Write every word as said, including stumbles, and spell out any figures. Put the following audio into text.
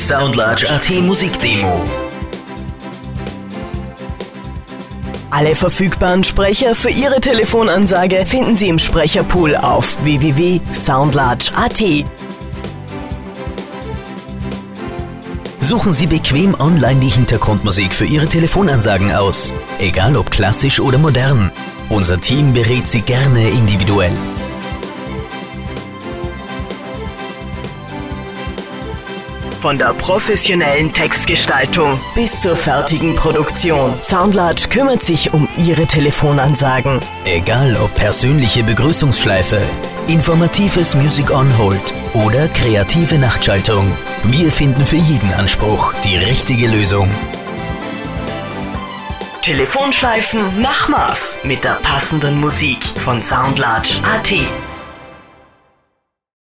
Soundlarge punkt at Musikdemo. Alle verfügbaren Sprecher für Ihre Telefonansage finden Sie im Sprecherpool auf w w w punkt soundlarge punkt at. Suchen Sie bequem online die Hintergrundmusik für Ihre Telefonansagen aus. Egal ob klassisch oder modern. Unser Team berät Sie gerne individuell. Von der professionellen Textgestaltung bis zur fertigen Produktion. Soundlarge kümmert sich um Ihre Telefonansagen. Egal ob persönliche Begrüßungsschleife, informatives Music on Hold oder kreative Nachtschaltung. Wir finden für jeden Anspruch die richtige Lösung. Telefonschleifen nach Maß mit der passenden Musik von Soundlarge punkt at.